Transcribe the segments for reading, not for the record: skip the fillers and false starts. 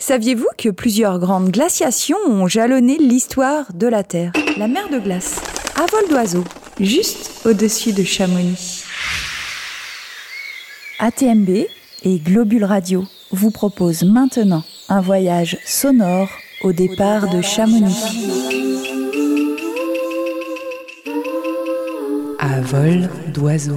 Saviez-vous que plusieurs grandes glaciations ont jalonné l'histoire de la Terre ? La mer de glace, à vol d'oiseau, juste au-dessus de Chamonix. ATMB et Globule Radio vous proposent maintenant un voyage sonore au départ de Chamonix. À vol d'oiseau.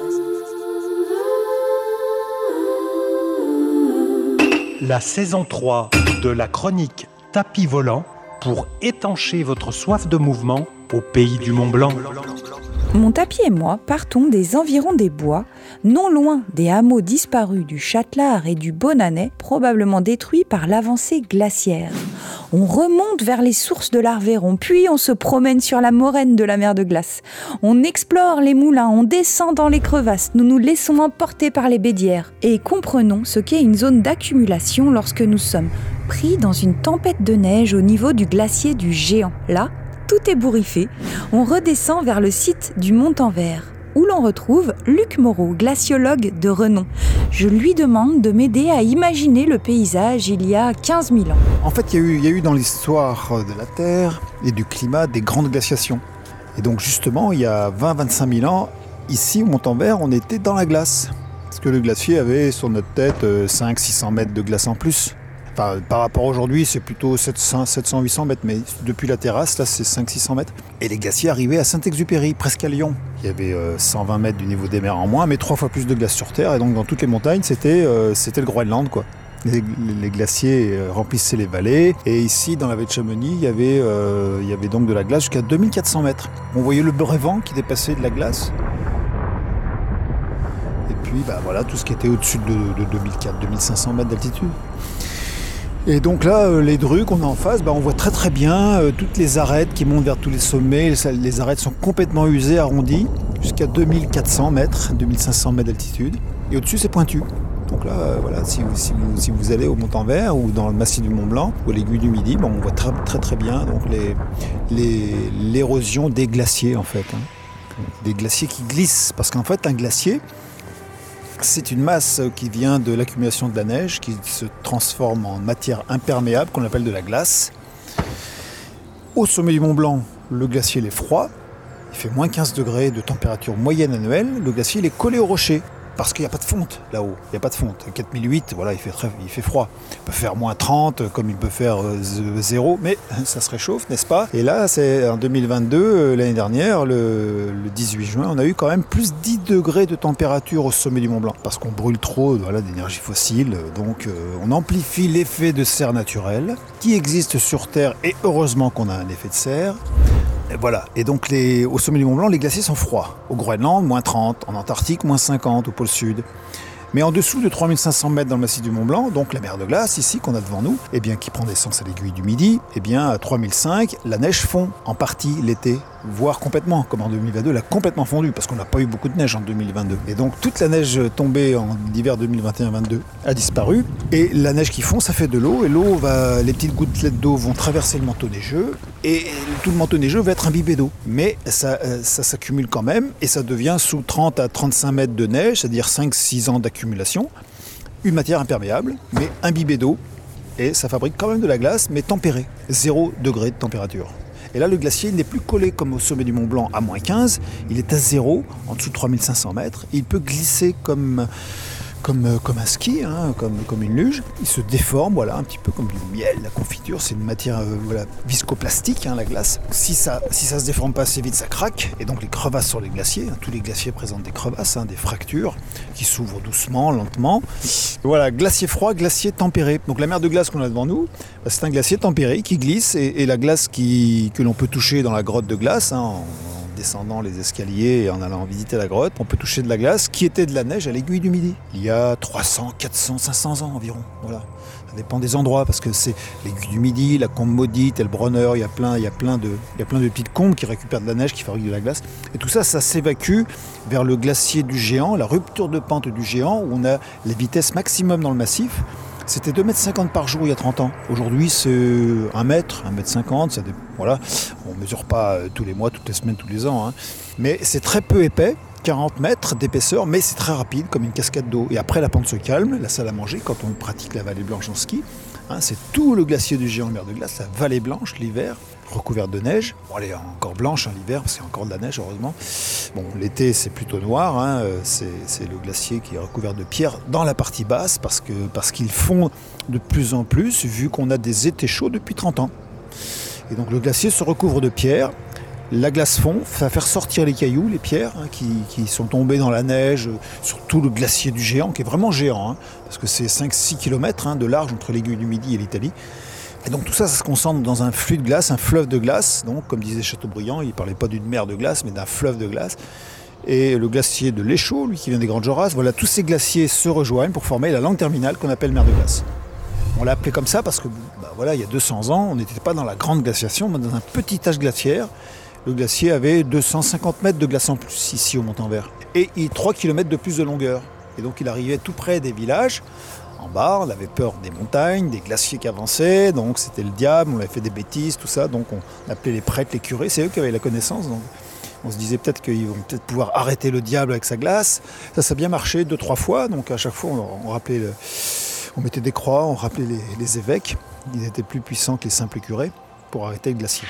La saison 3 de la chronique Tapis volant pour étancher votre soif de mouvement au pays du Mont Blanc. Mon tapis et moi partons des environs des bois, non loin des hameaux disparus du Châtelard et du Bonanais, probablement détruits par l'avancée glaciaire. On remonte vers les sources de l'Arveyron, puis on se promène sur la moraine de la mer de glace. On explore les moulins, on descend dans les crevasses, nous nous laissons emporter par les bédières et comprenons ce qu'est une zone d'accumulation lorsque nous sommes pris dans une tempête de neige au niveau du glacier du Géant. Là, tout est bourriffé. On redescend vers le site du Montanvert, où l'on retrouve Luc Moreau, glaciologue de renom. Je lui demande de m'aider à imaginer le paysage il y a 15 000 ans. En fait, il y a eu dans l'histoire de la Terre et du climat des grandes glaciations. Et donc justement, il y a 20-25 000 ans, ici au Montanvert, on était dans la glace. Parce que le glacier avait sur notre tête 500-600 mètres de glace en plus. Enfin, par rapport à aujourd'hui, c'est plutôt 700-800 mètres, mais depuis la terrasse, là, c'est 500-600 mètres. Et les glaciers arrivaient à Saint-Exupéry, presque à Lyon. Il y avait 120 mètres du niveau des mers en moins, mais 3 fois plus de glace sur Terre. Et donc, dans toutes les montagnes, c'était le Groenland, quoi. Les glaciers remplissaient les vallées. Et ici, dans la vallée de Chamonix, il y avait donc de la glace jusqu'à 2400 mètres. On voyait le Brévent qui dépassait de la glace. Et puis, voilà, tout ce qui était au-dessus de 2004-2500 mètres d'altitude. Et donc là, les drues qu'on a en face, on voit très très bien toutes les arêtes qui montent vers tous les sommets. Les arêtes sont complètement usées, arrondies, jusqu'à 2400 mètres, 2500 mètres d'altitude. Et au-dessus, c'est pointu. Donc là, voilà, si vous allez au Montanvert ou dans le massif du Mont Blanc ou à l'aiguille du Midi, on voit très très très bien donc l'érosion des glaciers en fait. Des glaciers qui glissent. Parce qu'en fait, un glacier, c'est une masse qui vient de l'accumulation de la neige, qui se transforme en matière imperméable, qu'on appelle de la glace. Au sommet du Mont Blanc, le glacier il est froid, il fait moins 15 degrés de température moyenne annuelle, le glacier il est collé au rocher. Parce qu'il n'y a pas de fonte là-haut, il n'y a pas de fonte. 4008, voilà, il fait froid. Il peut faire moins 30, comme il peut faire 0, mais ça se réchauffe, n'est-ce pas ? Et là, c'est en 2022, l'année dernière, le 18 juin, on a eu quand même plus 10 degrés de température au sommet du Mont Blanc. Parce qu'on brûle trop d'énergie fossile, donc on amplifie l'effet de serre naturelle qui existe sur Terre, et heureusement qu'on a un effet de serre. Et voilà, et donc au sommet du Mont Blanc, les glaciers sont froids. Au Groenland, moins 30, en Antarctique, moins 50, au pôle sud. Mais en dessous de 3500 mètres dans le massif du Mont Blanc, donc la mer de glace ici qu'on a devant nous, qui prend naissance à l'aiguille du Midi, à 3005, la neige fond en partie l'été, voire complètement, comme en 2022, elle a complètement fondu parce qu'on n'a pas eu beaucoup de neige en 2022. Et donc toute la neige tombée en hiver 2021-22 a disparu, et la neige qui fond, ça fait de l'eau, et les petites gouttelettes d'eau vont traverser le manteau neigeux, et tout le manteau neigeux va être imbibé d'eau. Mais ça s'accumule quand même, et ça devient sous 30 à 35 mètres de neige, c'est-à-dire 5-6 ans d'accumulation, une matière imperméable, mais imbibée d'eau, et ça fabrique quand même de la glace, mais tempérée, 0 degré de température. Et là, le glacier n'est plus collé comme au sommet du Mont Blanc à moins 15, il est à 0, en dessous de 3500 mètres, il peut glisser comme un ski, comme une luge. Il se déforme, un petit peu comme du miel. La confiture, c'est une matière viscoplastique, la glace. Si ça se déforme pas assez vite, ça craque. Et donc les crevasses sur les glaciers, tous les glaciers présentent des crevasses, des fractures qui s'ouvrent doucement, lentement. Voilà, glacier froid, glacier tempéré. Donc la mer de glace qu'on a devant nous, c'est un glacier tempéré qui glisse, et la glace que l'on peut toucher dans la grotte de glace, en descendant les escaliers et en allant visiter la grotte, on peut toucher de la glace qui était de la neige à l'aiguille du Midi. Il y a 300, 400, 500 ans environ. Voilà. Ça dépend des endroits, parce que c'est l'aiguille du Midi, la combe maudite, le Bronner, il y a plein de petites combes qui récupèrent de la neige, qui fabriquent de la glace. Et tout ça, ça s'évacue vers le glacier du Géant, la rupture de pente du Géant, où on a les vitesses maximum dans le massif. C'était 2,50 m par jour il y a 30 ans. Aujourd'hui, c'est 1 mètre, 1,50 m. Voilà. On ne mesure pas tous les mois, toutes les semaines, tous les ans. Mais c'est très peu épais, 40 mètres d'épaisseur, mais c'est très rapide, comme une cascade d'eau. Et après, la pente se calme, la salle à manger, quand on pratique la vallée blanche en ski. C'est tout le glacier du Géant, mer de glace, la vallée blanche l'hiver, recouverte de neige. Bon, elle est encore blanche l'hiver, parce qu'il y a encore de la neige, heureusement. Bon, l'été, c'est plutôt noir. C'est le glacier qui est recouvert de pierres dans la partie basse, parce qu'ils fond de plus en plus, vu qu'on a des étés chauds depuis 30 ans. Et donc le glacier se recouvre de pierres. La glace fond, ça va faire sortir les cailloux, les pierres qui sont tombées dans la neige sur tout le glacier du Géant, qui est vraiment géant, parce que c'est 5-6 km de large entre l'aiguille du Midi et l'Italie. Et donc tout ça, ça se concentre dans un flux de glace, un fleuve de glace. Donc, comme disait Chateaubriand, il ne parlait pas d'une mer de glace, mais d'un fleuve de glace. Et le glacier de l'Échaud, lui qui vient des Grandes Jorasses, voilà, tous ces glaciers se rejoignent pour former la langue terminale qu'on appelle mer de glace. On l'a appelé comme ça parce que, il y a 200 ans, on n'était pas dans la grande glaciation, mais dans un petit âge glaciaire. Le glacier avait 250 mètres de glace en plus ici au Montanvert. Et 3 km de plus de longueur. Et donc il arrivait tout près des villages. En bas, on avait peur des montagnes, des glaciers qui avançaient. Donc c'était le diable, on avait fait des bêtises, tout ça. Donc on appelait les prêtres, les curés. C'est eux qui avaient la connaissance. Donc on se disait peut-être qu'ils vont peut-être pouvoir arrêter le diable avec sa glace. Ça a bien marché 2-3 fois. Donc à chaque fois, on rappelait on mettait des croix, on rappelait les évêques. Ils étaient plus puissants que les simples curés pour arrêter le glacier.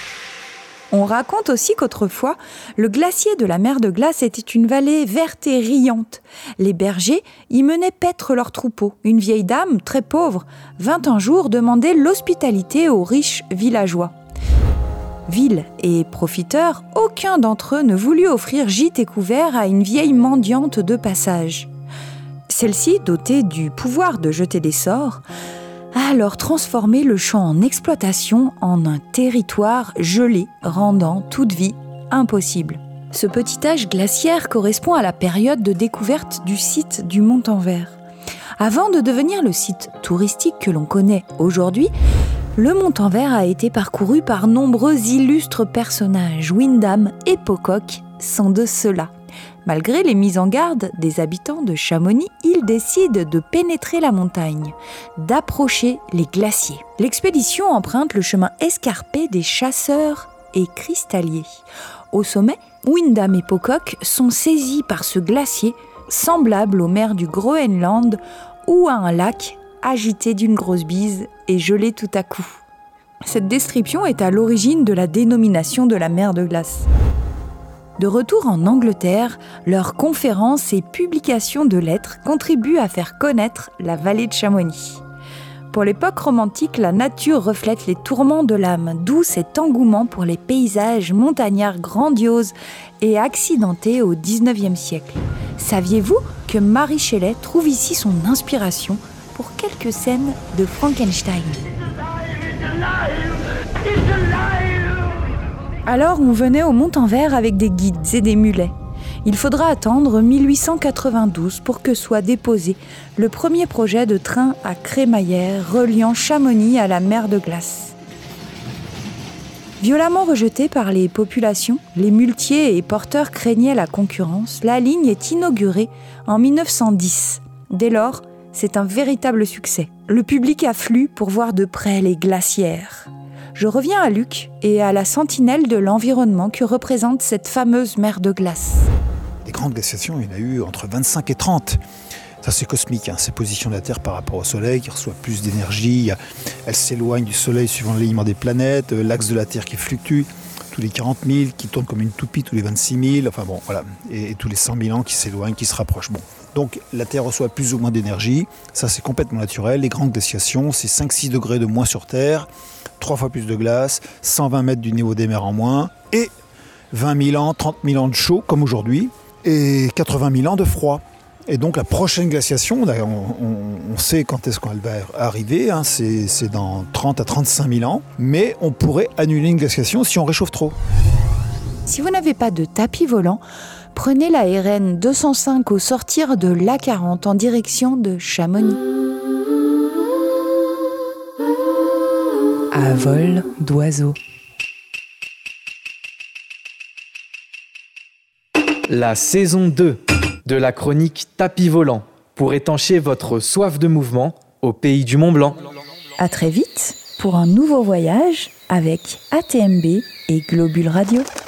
On raconte aussi qu'autrefois, le glacier de la mer de glace était une vallée verte et riante. Les bergers y menaient paître leurs troupeaux. Une vieille dame, très pauvre, vint un jour demander l'hospitalité aux riches villageois. Vils et profiteurs, aucun d'entre eux ne voulut offrir gîte et couvert à une vieille mendiante de passage. Celle-ci, dotée du pouvoir de jeter des sorts, a alors transformé le champ en exploitation en un territoire gelé, rendant toute vie impossible. Ce petit âge glaciaire correspond à la période de découverte du site du Montanvert. Avant de devenir le site touristique que l'on connaît aujourd'hui, le Montanvert a été parcouru par nombreux illustres personnages. Windham et Pocock sont de ceux-là. Malgré les mises en garde des habitants de Chamonix, ils décident de pénétrer la montagne, d'approcher les glaciers. L'expédition emprunte le chemin escarpé des chasseurs et cristalliers. Au sommet, Windham et Pocock sont saisis par ce glacier, semblable aux mers du Groenland ou à un lac agité d'une grosse bise et gelé tout à coup. Cette description est à l'origine de la dénomination de la mer de glace. De retour en Angleterre, leurs conférences et publications de lettres contribuent à faire connaître la vallée de Chamonix. Pour l'époque romantique, la nature reflète les tourments de l'âme, d'où cet engouement pour les paysages montagnards grandioses et accidentés au XIXe siècle. Saviez-vous que Mary Shelley trouve ici son inspiration pour quelques scènes de Frankenstein ? Alors on venait au Montanvert avec des guides et des mulets. Il faudra attendre 1892 pour que soit déposé le premier projet de train à crémaillère reliant Chamonix à la mer de glace. Violemment rejetée par les populations, les muletiers et porteurs craignaient la concurrence, la ligne est inaugurée en 1910. Dès lors, c'est un véritable succès. Le public afflue pour voir de près les glacières. Je reviens à Luc et à la sentinelle de l'environnement que représente cette fameuse mer de glace. Les grandes glaciations, il y en a eu entre 25 et 30. Ça, c'est cosmique, c'est position de la Terre par rapport au Soleil qui reçoit plus d'énergie. Elle s'éloigne du Soleil suivant l'alignement des planètes, l'axe de la Terre qui fluctue tous les 40 000, qui tourne comme une toupie tous les 26 000, et tous les 100 000 ans qui s'éloignent, qui se rapprochent. Donc la Terre reçoit plus ou moins d'énergie, ça c'est complètement naturel. Les grandes glaciations, c'est 5-6 degrés de moins sur Terre, 3 fois plus de glace, 120 mètres du niveau des mers en moins, et 20 000 ans, 30 000 ans de chaud, comme aujourd'hui, et 80 000 ans de froid. Et donc la prochaine glaciation, on sait quand est-ce qu'elle va arriver, c'est dans 30 à 35 000 ans, mais on pourrait annuler une glaciation si on réchauffe trop. Si vous n'avez pas de tapis volant, prenez la RN 205 au sortir de l'A40 en direction de Chamonix. À vol d'oiseau. La saison 2 de la chronique Tapis volant pour étancher votre soif de mouvement au pays du Mont Blanc. À très vite pour un nouveau voyage avec ATMB et Globule Radio.